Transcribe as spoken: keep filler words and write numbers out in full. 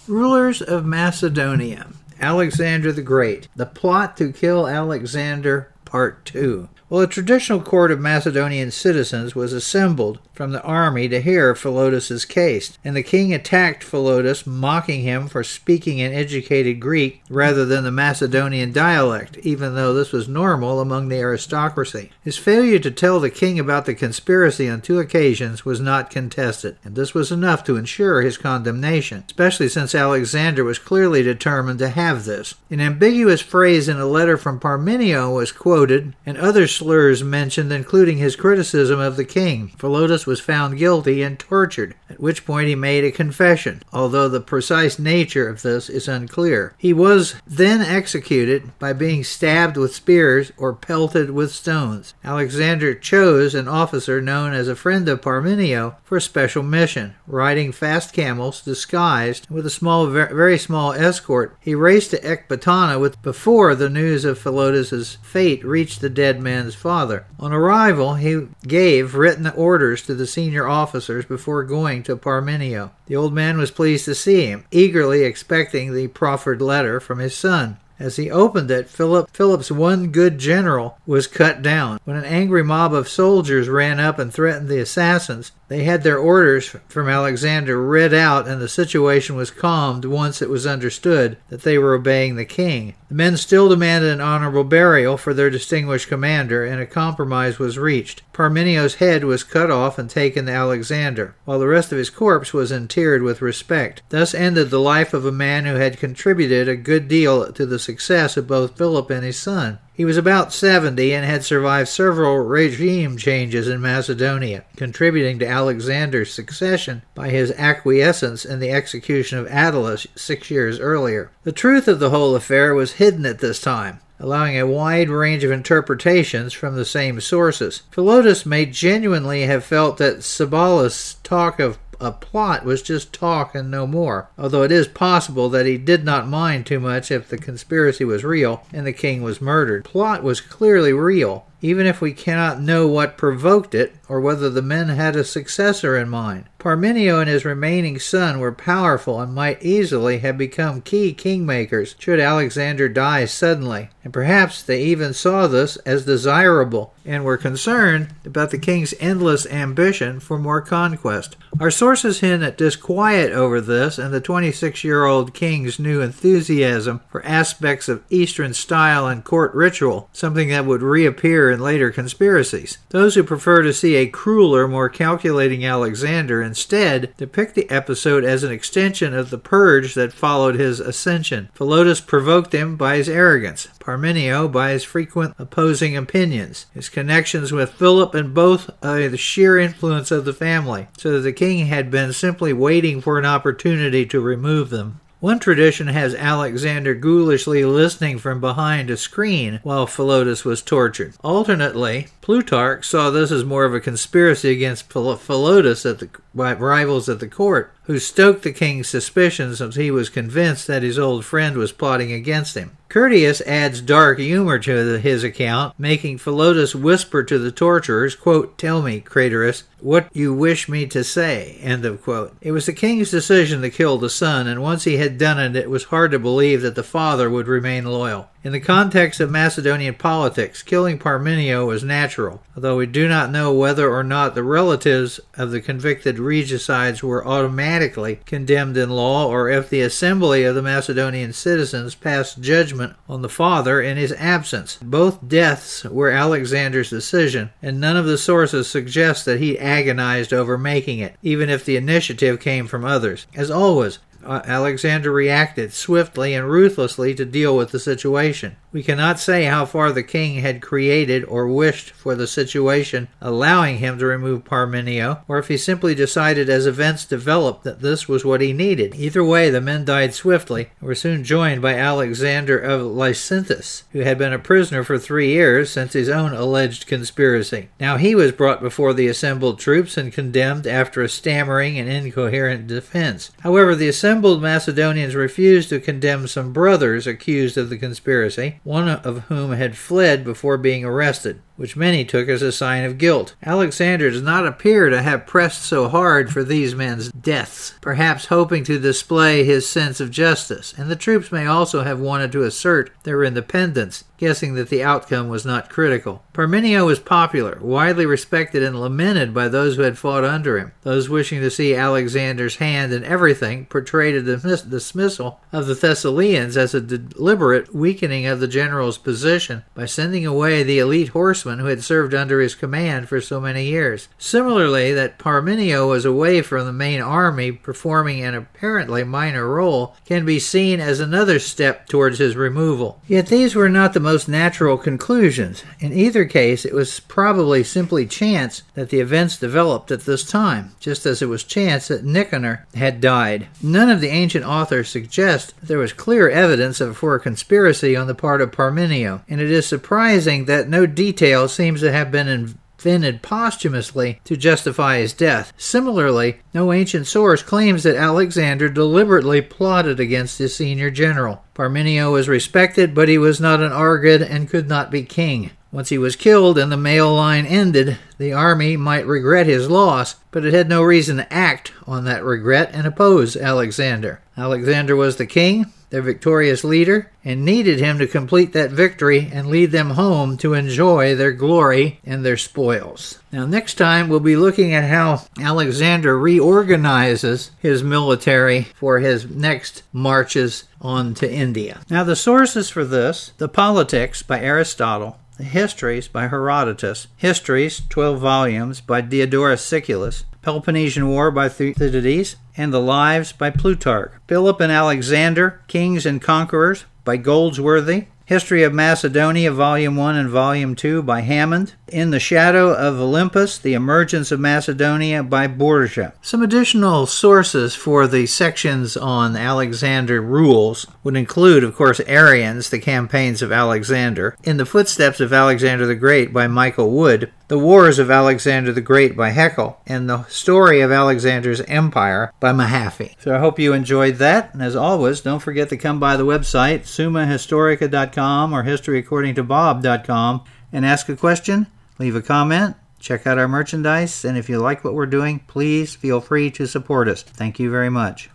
Rulers of Macedonia. Alexander the Great. The plot to kill Alexander, Part two. Well, a traditional court of Macedonian citizens was assembled from the army to hear Philotas's case, and the king attacked Philotas, mocking him for speaking in educated Greek rather than the Macedonian dialect, even though this was normal among the aristocracy. His failure to tell the king about the conspiracy on two occasions was not contested, and this was enough to ensure his condemnation, especially since Alexander was clearly determined to have this. An ambiguous phrase in a letter from Parmenio was quoted, and other slurs mentioned, including his criticism of the king. Philotas was found guilty and tortured, at which point he made a confession, although the precise nature of this is unclear. He was then executed by being stabbed with spears or pelted with stones. Alexander chose an officer known as a friend of Parmenio for a special mission. Riding fast camels, disguised, with a small, very small escort, he raced to Ecbatana with before the news of Philotas's fate reached the dead man's father. On arrival, he gave written orders to the senior officers before going to Parmenio. The old man was pleased to see him, eagerly expecting the proffered letter from his son. As he opened it, Philip, Philip's one good general was cut down. When an angry mob of soldiers ran up and threatened the assassins, they had their orders from Alexander read out, and the situation was calmed once it was understood that they were obeying the king. The men still demanded an honorable burial for their distinguished commander, and a compromise was reached. Parmenio's head was cut off and taken to Alexander, while the rest of his corpse was interred with respect. Thus ended the life of a man who had contributed a good deal to the success of both Philip and his son. He was about seventy and had survived several regime changes in Macedonia, contributing to Alexander's succession by his acquiescence in the execution of Attalus six years earlier. The truth of the whole affair was hidden at this time, allowing a wide range of interpretations from the same sources. Philotas may genuinely have felt that Ceballos' talk of a plot was just talk and no more, although it is possible that he did not mind too much if the conspiracy was real and the king was murdered. Plot was clearly real, even if we cannot know what provoked it or whether the men had a successor in mind. Parmenio and his remaining son were powerful and might easily have become key kingmakers should Alexander die suddenly, and perhaps they even saw this as desirable and were concerned about the king's endless ambition for more conquest. Our sources hint at disquiet over this and the twenty-six-year-old king's new enthusiasm for aspects of Eastern style and court ritual, something that would reappear in later conspiracies. Those who prefer to see a crueler, more calculating Alexander instead depict the episode as an extension of the purge that followed his ascension. Philotas provoked him by his arrogance, Parmenio by his frequent opposing opinions, his connections with Philip, and both uh, the sheer influence of the family, so that the king had been simply waiting for an opportunity to remove them. One tradition has Alexander ghoulishly listening from behind a screen while Philotas was tortured. Alternately, Plutarch saw this as more of a conspiracy against Philotas at the rivals at the court, who stoked the king's suspicions as he was convinced that his old friend was plotting against him. Curtius adds dark humor to his account, making Philotas whisper to the torturers, quote, "Tell me, Craterus, what you wish me to say," end of quote. It was the king's decision to kill the son, and once he had done it, it was hard to believe that the father would remain loyal. In the context of Macedonian politics, killing Parmenio was natural, although we do not know whether or not the relatives of the convicted regicides were automatically condemned in law, or if the assembly of the Macedonian citizens passed judgment on the father in his absence. Both deaths were Alexander's decision, and none of the sources suggest that he agonized over making it, even if the initiative came from others. As always, Alexander reacted swiftly and ruthlessly to deal with the situation. We cannot say how far the king had created or wished for the situation, allowing him to remove Parmenio, or if he simply decided as events developed that this was what he needed. Either way, the men died swiftly and were soon joined by Alexander of Lysinthus, who had been a prisoner for three years since his own alleged conspiracy. Now he was brought before the assembled troops and condemned after a stammering and incoherent defense. However, the assembled Macedonians refused to condemn some brothers accused of the conspiracy, one of whom had fled before being arrested. which many took as a sign of guilt. Alexander does not appear to have pressed so hard for these men's deaths, perhaps hoping to display his sense of justice, and the troops may also have wanted to assert their independence, guessing that the outcome was not critical. Parmenio was popular, widely respected and lamented by those who had fought under him. Those wishing to see Alexander's hand in everything portrayed the dismissal of the Thessalians as a deliberate weakening of the general's position by sending away the elite horsemen who had served under his command for so many years. Similarly, that Parmenio was away from the main army, performing an apparently minor role, can be seen as another step towards his removal. Yet these were not the most natural conclusions. In either case, it was probably simply chance that the events developed at this time, just as it was chance that Nicanor had died. None of the ancient authors suggest that there was clear evidence of for a conspiracy on the part of Parmenio, and it is surprising that no detail seems to have been invented posthumously to justify his death. Similarly, no ancient source claims that Alexander deliberately plotted against his senior general. Parmenio was respected, but he was not an Argid and could not be king. Once he was killed and the male line ended, the army might regret his loss, but it had no reason to act on that regret and oppose Alexander. Alexander was the king, their victorious leader, and needed him to complete that victory and lead them home to enjoy their glory and their spoils. Now, next time we'll be looking at how Alexander reorganizes his military for his next marches on to India. Now, the sources for this: the Politics by Aristotle, the Histories by Herodotus, Histories, twelve volumes, by Diodorus Siculus, Peloponnesian War by Thucydides, and the Lives by Plutarch, Philip and Alexander, Kings and Conquerors by Goldsworthy, History of Macedonia, Volume one and Volume two by Hammond, In the Shadow of Olympus, The Emergence of Macedonia by Borgia. Some additional sources for the sections on Alexander rules would include, of course, Arrian's The Campaigns of Alexander, In the Footsteps of Alexander the Great by Michael Wood, The Wars of Alexander the Great by Haeckel, and The Story of Alexander's Empire by Mahaffy. So I hope you enjoyed that, and as always, don't forget to come by the website, summa historica dot com or history according to bob dot com, and ask a question, leave a comment, check out our merchandise, and if you like what we're doing, please feel free to support us. Thank you very much.